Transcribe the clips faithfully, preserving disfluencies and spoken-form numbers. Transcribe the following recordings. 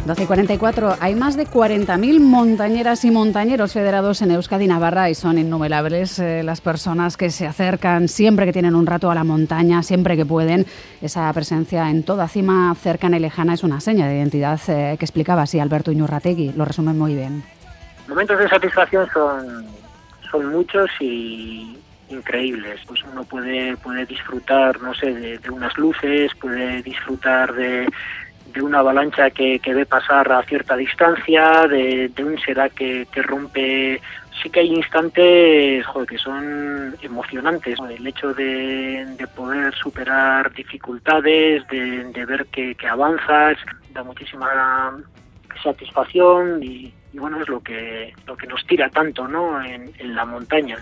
doce y cuarenta y cuatro. Hay más de cuarenta mil montañeras y montañeros federados en Euskadi y Navarra y son innumerables eh, las personas que se acercan siempre que tienen un rato a la montaña, siempre que pueden. Esa presencia en toda cima cercana y lejana es una seña de identidad eh, que explicaba así Alberto Iñurrategui. Lo resume muy bien. Momentos de satisfacción son, son muchos y increíbles. Pues uno puede, puede disfrutar, no sé, de, de unas luces, puede disfrutar de... de una avalancha que, que ve pasar a cierta distancia, de, de un sedal que, que rompe. Sí que hay instantes, joder, que son emocionantes. El hecho de, de poder superar dificultades, de, de ver que, que avanzas, da muchísima satisfacción y, y bueno, es lo que lo que nos tira tanto, ¿no?, en, en la montaña.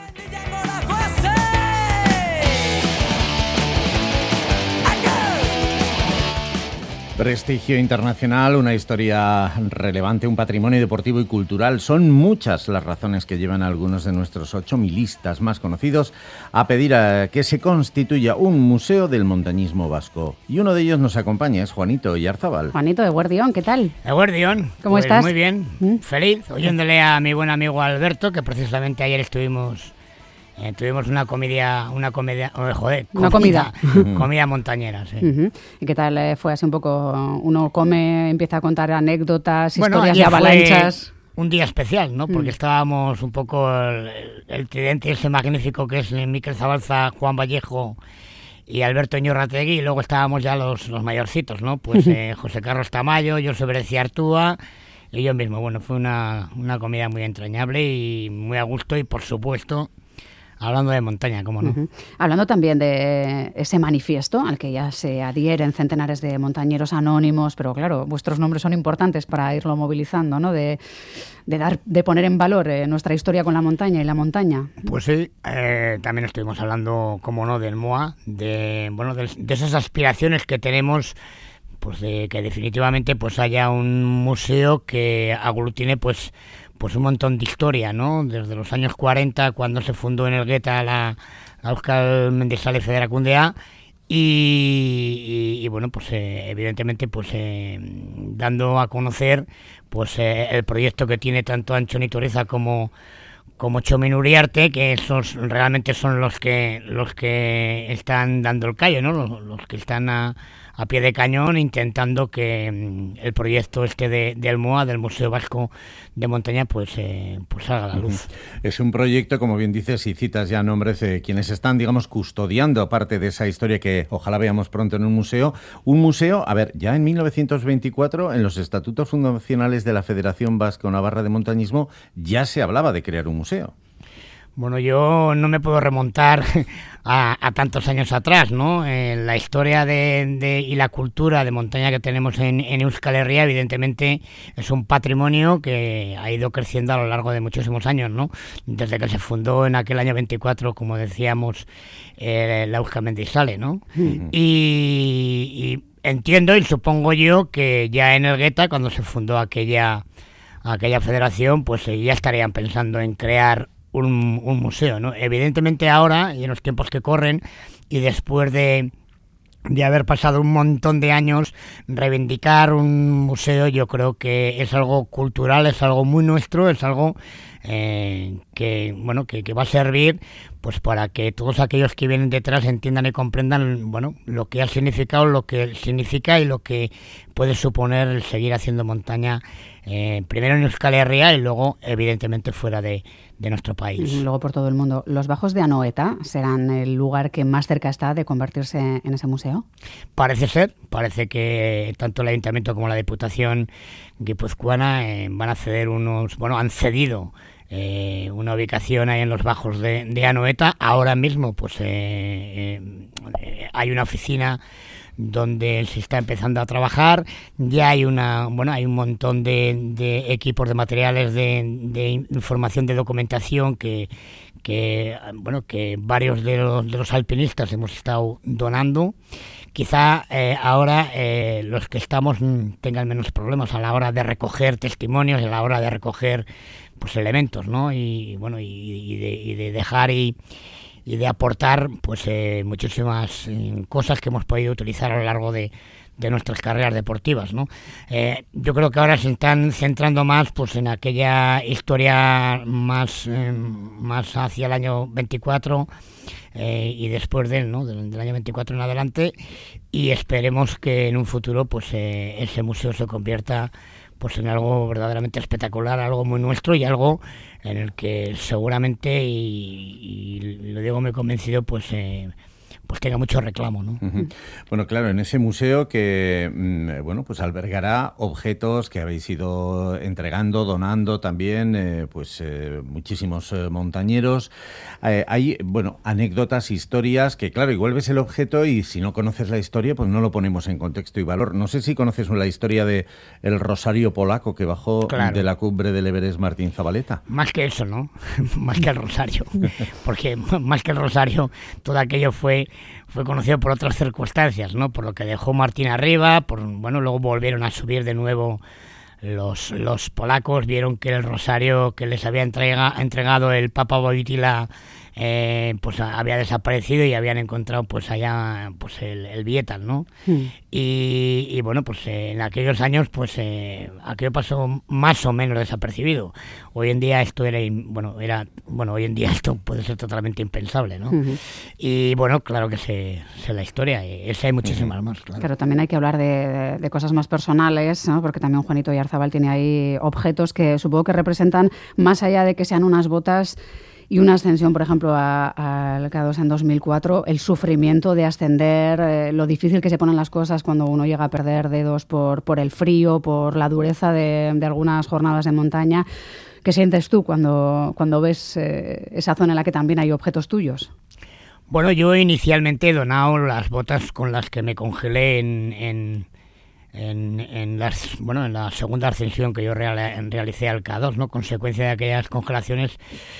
Prestigio internacional, una historia relevante, un patrimonio deportivo y cultural. Son muchas las razones que llevan a algunos de nuestros ocho milistas más conocidos a pedir a que se constituya un museo del montañismo vasco. Y uno de ellos nos acompaña, es Juanito Oyarzábal. Juanito de Guardión, ¿qué tal? De Guardión. ¿Cómo pues estás? Muy bien, ¿Mm? Feliz, oyéndole a mi buen amigo Alberto, que precisamente ayer estuvimos... Eh, tuvimos una comedia, una comedia, oh, joder, una comida, comida, comida montañera, sí. Uh-huh. ¿Y qué tal eh, fue así un poco? Uno come, empieza a contar anécdotas, bueno, historias de avalanchas. Un día especial, ¿no? Porque mm. estábamos un poco el, el tridente ese magnífico que es Mikel Zabalza, Juan Vallejo y Alberto Iñurrategui, y luego estábamos ya los, los mayorcitos, ¿no? Pues eh, José Carlos Tamayo, José Breccia Artúa y yo mismo. Bueno, fue una, una comida muy entrañable y muy a gusto y, por supuesto, hablando de montaña, ¿cómo no? Uh-huh. Hablando también de ese manifiesto al que ya se adhieren centenares de montañeros anónimos, pero claro, vuestros nombres son importantes para irlo movilizando, ¿no? De, de dar, de poner en valor eh, nuestra historia con la montaña y la montaña. Pues sí, eh, también estuvimos hablando, como no, del M O A, de bueno, de, de esas aspiraciones que tenemos, pues de que definitivamente pues haya un museo que aglutine pues pues un montón de historia, ¿no? Desde los años cuarenta, cuando se fundó en Elgueta la, la Euskal Mendizale Federakundea, y, y, y bueno, pues eh, evidentemente pues eh, dando a conocer pues eh, el proyecto que tiene tanto Antxon Iturriza como como Txomin Uriarte, que esos realmente son los que los que están dando el callo, ¿no? Los, los que están a, a pie de cañón intentando que mm, el proyecto este de, del M O A, del Museo Vasco de Montaña, pues, eh, pues salga a la luz. Es un proyecto, como bien dices, y citas ya nombres de quienes están, digamos, custodiando parte de esa historia que ojalá veamos pronto en un museo. Un museo, a ver, ya en mil novecientos veinticuatro, en los estatutos fundacionales de la Federación Vasco-Navarra de Montañismo, ya se hablaba de crear un museo. Bueno, yo no me puedo remontar a, a tantos años atrás, ¿no? Eh, la historia de, de, y la cultura de montaña que tenemos en, en Euskal Herria, evidentemente, es un patrimonio que ha ido creciendo a lo largo de muchísimos años, ¿no? Desde que se fundó en aquel año veinticuatro, como decíamos, eh, la Euskal Mendizale, ¿no? Uh-huh. Y, y entiendo y supongo yo que ya en Elgueta, cuando se fundó aquella, aquella federación, pues eh, ya estarían pensando en crear Un, un museo, ¿no? Evidentemente ahora, y en los tiempos que corren, y después de, de haber pasado un montón de años, reivindicar un museo yo creo que es algo cultural, es algo muy nuestro, es algo eh, que, bueno, que, que va a servir pues para que todos aquellos que vienen detrás entiendan y comprendan, bueno, lo que ha significado, lo que significa y lo que puede suponer el seguir haciendo montaña, eh, primero en Euskal Herria y luego evidentemente fuera de, de nuestro país. Y luego por todo el mundo. ¿Los Bajos de Anoeta serán el lugar que más cerca está de convertirse en ese museo? Parece ser, parece que tanto el Ayuntamiento como la Diputación guipuzcoana eh, van a ceder unos, bueno, han cedido Eh, una ubicación ahí en los Bajos de, de Anoeta. Ahora mismo pues eh, eh, hay una oficina donde se está empezando a trabajar, ya hay una bueno hay un montón de, de equipos, de materiales, de, de información, de documentación que que bueno que varios de los, de los alpinistas hemos estado donando. Quizá eh, ahora eh, los que estamos tengan menos problemas a la hora de recoger testimonios, a la hora de recoger pues elementos, ¿no? Y bueno, y, y, de, y de dejar y, y de aportar pues eh, muchísimas eh, cosas que hemos podido utilizar a lo largo de, de nuestras carreras deportivas, ¿no? Eh, yo creo que ahora se están centrando más pues en aquella historia más, eh, más hacia el año veinticuatro eh, y después de él, ¿no? Del, del año veinticuatro en adelante, y esperemos que en un futuro pues eh, ese museo se convierta pues en algo verdaderamente espectacular, algo muy nuestro y algo en el que seguramente, y, y lo digo muy convencido, pues eh, pues tenga mucho reclamo, ¿no? Uh-huh. Bueno, claro, en ese museo que, mmm, bueno, pues albergará objetos que habéis ido entregando, donando también, eh, pues eh, muchísimos eh, montañeros. Eh, hay, bueno, anécdotas, historias, que claro, igual ves el objeto y si no conoces la historia, pues no lo ponemos en contexto y valor. No sé si conoces la historia de el rosario polaco que bajó claro. de la cumbre del Everest Martín Zabaleta. Más que eso, ¿no? Más que el rosario. Porque más que el rosario, todo aquello fue fue conocido por otras circunstancias, ¿no? Por lo que dejó Martín arriba, por bueno, luego volvieron a subir de nuevo los los polacos, vieron que el rosario que les había entrega, entregado el Papa Wojtyła eh, pues había desaparecido y habían encontrado pues allá pues el, el Vietal, ¿no? Mm. Y, y bueno, pues eh, en aquellos años pues eh, aquello pasó más o menos desapercibido. Hoy en día esto era bueno era bueno hoy en día esto puede ser totalmente impensable, ¿no? Uh-huh. Y bueno, claro que sé, sé la historia, esa hay muchísimas uh-huh. más. Claro. Pero también hay que hablar de, de, de cosas más personales, ¿no? Porque también Juanito Oyarzabal tiene ahí objetos que supongo que representan, más allá de que sean unas botas y una ascensión, por ejemplo, al K dos en dos mil cuatro, el sufrimiento de ascender, eh, lo difícil que se ponen las cosas cuando uno llega a perder dedos por, por el frío, por la dureza de, de algunas jornadas de montaña. ¿Qué sientes tú cuando, cuando ves eh, esa zona en la que también hay objetos tuyos? Bueno, yo inicialmente he donado las botas con las que me congelé en... en... En, en las bueno en la segunda ascensión que yo real, realicé al K dos, ¿no? Consecuencia de aquellas congelaciones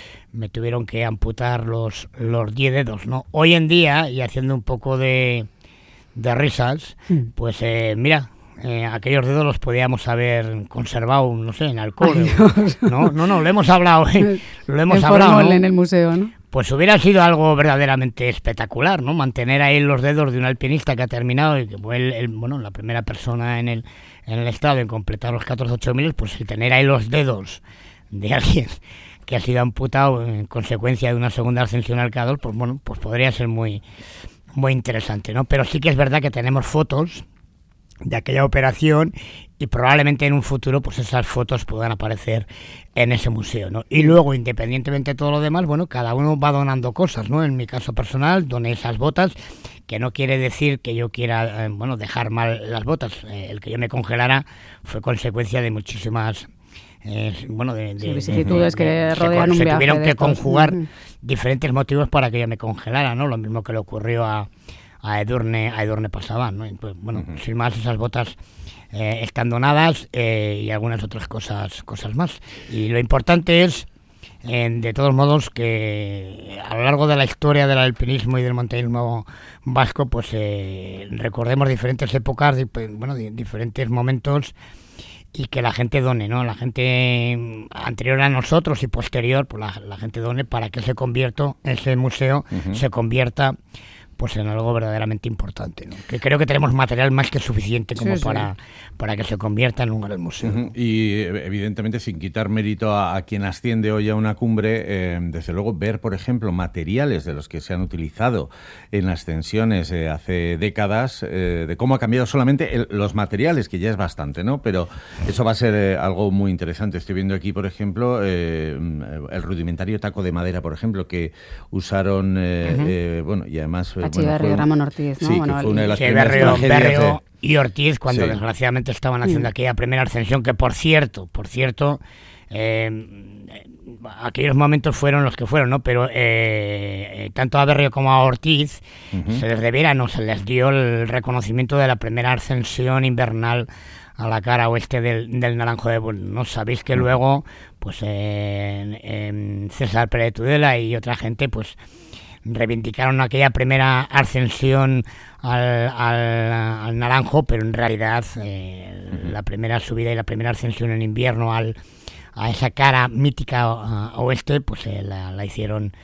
me tuvieron que amputar los los diez dedos, ¿no? Hoy en día, y haciendo un poco de, de risas, mm. pues eh, mira, eh, aquellos dedos los podíamos haber conservado, no sé, en alcohol. Ay, no, no, no, lo hemos hablado, ¿eh? Lo hemos en hablado, ¿no? En el museo, ¿no? Pues hubiera sido algo verdaderamente espectacular, ¿no? Mantener ahí los dedos de un alpinista que ha terminado y que fue el, el, bueno, la primera persona en el en el estado en completar los catorce ocho mil, pues el tener ahí los dedos de alguien que ha sido amputado en consecuencia de una segunda ascensión al K dos, pues bueno, pues podría ser muy muy interesante, ¿no? Pero sí que es verdad que tenemos fotos de aquella operación y probablemente en un futuro pues esas fotos puedan aparecer en ese museo, ¿no? Y luego, independientemente de todo lo demás, bueno, cada uno va donando cosas, ¿no? En mi caso personal doné esas botas, que no quiere decir que yo quiera, eh, bueno, dejar mal las botas. Eh, el que yo me congelara fue consecuencia de muchísimas eh, bueno, de, de, sí, vicisitudes de, de, de, que rodean se, un se viaje. tuvieron que estos. conjugar Uh-huh. diferentes motivos para que yo me congelara, ¿no? Lo mismo que le ocurrió a a Edurne, a Edurne Pasaban, ¿no? Pues, bueno, uh-huh. sin más, esas botas eh, están donadas eh, y algunas otras cosas cosas más. Y lo importante es, eh, de todos modos, que a lo largo de la historia del alpinismo y del montañismo vasco, pues eh, recordemos diferentes épocas, di- bueno, di- diferentes momentos, y que la gente done, ¿no? La gente anterior a nosotros y posterior, pues la, la gente done para que se convierta, ese museo uh-huh. se convierta pues en algo verdaderamente importante, ¿no? Que creo que tenemos material más que suficiente como sí, sí. para para que se convierta en un gran museo. Uh-huh. Y evidentemente, sin quitar mérito a, a quien asciende hoy a una cumbre, eh, desde luego ver, por ejemplo, materiales de los que se han utilizado en ascensiones eh, hace décadas, eh, de cómo ha cambiado solamente el, los materiales, que ya es bastante, ¿no? Pero eso va a ser eh, algo muy interesante. Estoy viendo aquí, por ejemplo, eh, el rudimentario taco de madera, por ejemplo, que usaron, eh, uh-huh. eh, bueno, y además... Eh, Bueno, fue, Ramón Ortiz, ¿no? Sí, bueno, que fue una de las sí, primeras Berrio, tragedias Berrio de... y Ortiz, cuando sí. desgraciadamente estaban haciendo mm. aquella primera ascensión, que por cierto, por cierto, eh, aquellos momentos fueron los que fueron, ¿no? Pero eh, tanto a Berrio como a Ortiz uh-huh. se les debiera, no se les dio el reconocimiento de la primera ascensión invernal a la cara oeste del, del Naranjo de Bull, ¿no? Sabéis que uh-huh. luego, pues, eh, eh, César Pérez Tudela y otra gente, pues, reivindicaron aquella primera ascensión al, al, al Naranjo, pero en realidad eh, uh-huh. la primera subida y la primera ascensión en invierno al, a esa cara mítica uh, oeste, pues eh, la, la hicieron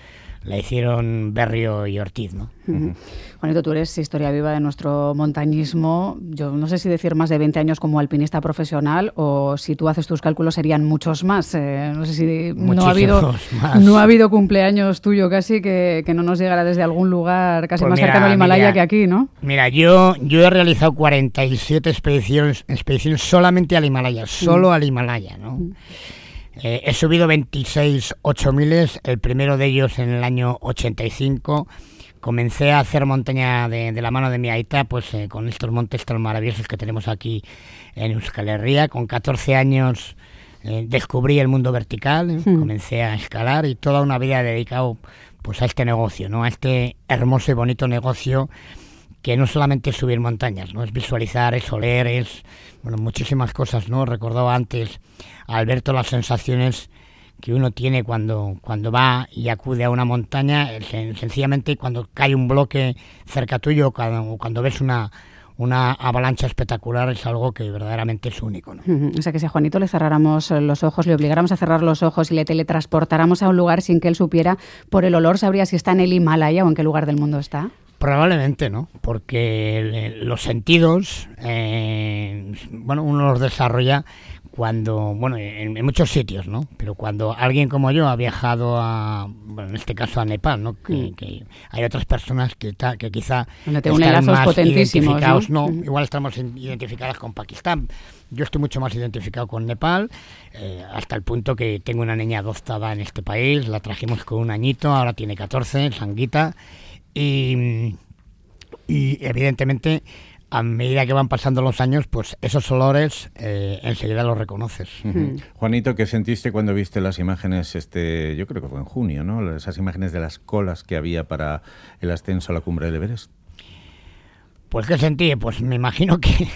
la hicieron Berrio y Ortiz, ¿no? Uh-huh. Juanito, tú eres historia viva de nuestro montañismo. Yo no sé si decir más de veinte años como alpinista profesional, o si tú haces tus cálculos serían muchos más. Eh, no sé si no ha, habido, no ha habido cumpleaños tuyo casi que, que no nos llegara desde algún lugar casi pues más mira, cercano al Himalaya mira, que aquí, ¿no? Mira, yo, yo he realizado cuarenta y siete expediciones, expediciones solamente al Himalaya, solo mm. al Himalaya, ¿no? Mm. Eh, he subido veintiséis ocho miles, el primero de ellos en el año ochenta y cinco. Comencé a hacer montaña de, de la mano de mi aita, pues eh, con estos montes tan maravillosos que tenemos aquí en Euskal Herria. Con catorce años eh, descubrí el mundo vertical, eh, mm. comencé a escalar y toda una vida he dedicado pues a este negocio, ¿no? A este hermoso y bonito negocio que no solamente es subir montañas, ¿no? Es visualizar, es oler, es bueno, muchísimas cosas, ¿no? Recordaba antes a Alberto las sensaciones que uno tiene cuando, cuando va y acude a una montaña, sen- sencillamente cuando cae un bloque cerca tuyo, cuando, cuando ves una, una avalancha espectacular, es algo que verdaderamente es único, ¿no? Uh-huh. O sea, que si a Juanito le cerráramos los ojos, le obligáramos a cerrar los ojos y le teletransportáramos a un lugar sin que él supiera, por el olor sabría si está en el Himalaya o en qué lugar del mundo está. Probablemente no, porque los sentidos, eh, bueno, uno los desarrolla cuando, bueno, en, en muchos sitios, ¿no? Pero cuando alguien como yo ha viajado a, bueno, en este caso a Nepal, ¿no? Que, mm. que hay otras personas que, ta, que quizá están más identificados, ¿no? ¿no? Igual estamos identificadas con Pakistán. Yo estoy mucho más identificado con Nepal, eh, hasta el punto que tengo una niña adoptada en este país, la trajimos con un añito, ahora tiene catorce, Sanguita. Y, y evidentemente a medida que van pasando los años, pues esos olores eh, enseguida los reconoces. Uh-huh. Juanito, ¿qué sentiste cuando viste las imágenes, este, yo creo que fue en junio, ¿no? Esas imágenes de las colas que había para el ascenso a la cumbre del Everest. Pues ¿qué sentí? Pues me imagino que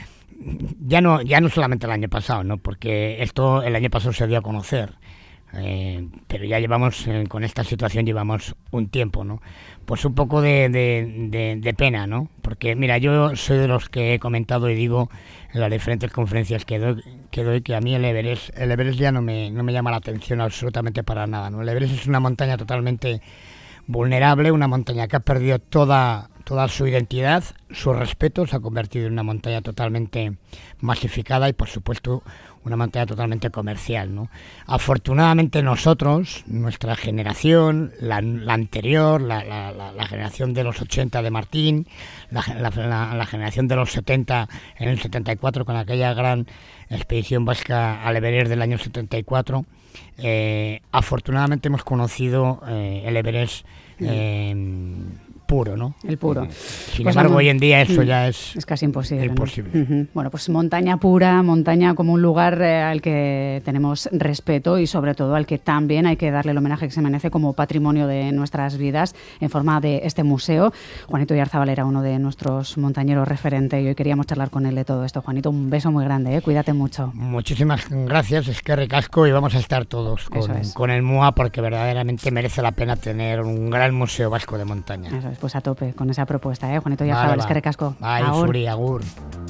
ya no, ya no solamente el año pasado, ¿no? Porque esto el año pasado se dio a conocer. Eh, pero ya llevamos, eh, con esta situación llevamos un tiempo, ¿no? Pues un poco de, de, de, de pena, ¿no? Porque, mira, yo soy de los que he comentado y digo en las diferentes conferencias que doy que, doy, que a mí el Everest, el Everest ya no me, no me llama la atención absolutamente para nada, ¿no? El Everest es una montaña totalmente vulnerable, una montaña que ha perdido toda, toda su identidad, su respeto, se ha convertido en una montaña totalmente masificada y, por supuesto, una montaña totalmente comercial, ¿no? Afortunadamente nosotros, nuestra generación, la, la anterior, la, la, la, la generación de los ochenta de Martín, la, la, la, la generación de los setenta en el setenta y cuatro con aquella gran expedición vasca al Everest del año setenta y cuatro, eh, afortunadamente hemos conocido eh, el Everest eh, puro, ¿no? El puro. Sin pues embargo, no, hoy en día eso ya es... Es casi imposible. imposible. ¿no? Uh-huh. Bueno, pues montaña pura, montaña como un lugar eh, al que tenemos respeto y sobre todo al que también hay que darle el homenaje que se merece como patrimonio de nuestras vidas en forma de este museo. Juanito Oyarzábal era uno de nuestros montañeros referentes y hoy queríamos charlar con él de todo esto. Juanito, un beso muy grande, ¿eh? Cuídate mucho. Muchísimas gracias, es que recasco y vamos a estar todos con, es. con el M U A porque verdaderamente merece la pena tener un gran museo vasco de montaña. Eso es. Pues a tope con esa propuesta, ¿eh? Juanito Oyarzábal, vale, es que recasco. Ay, Suri, agur.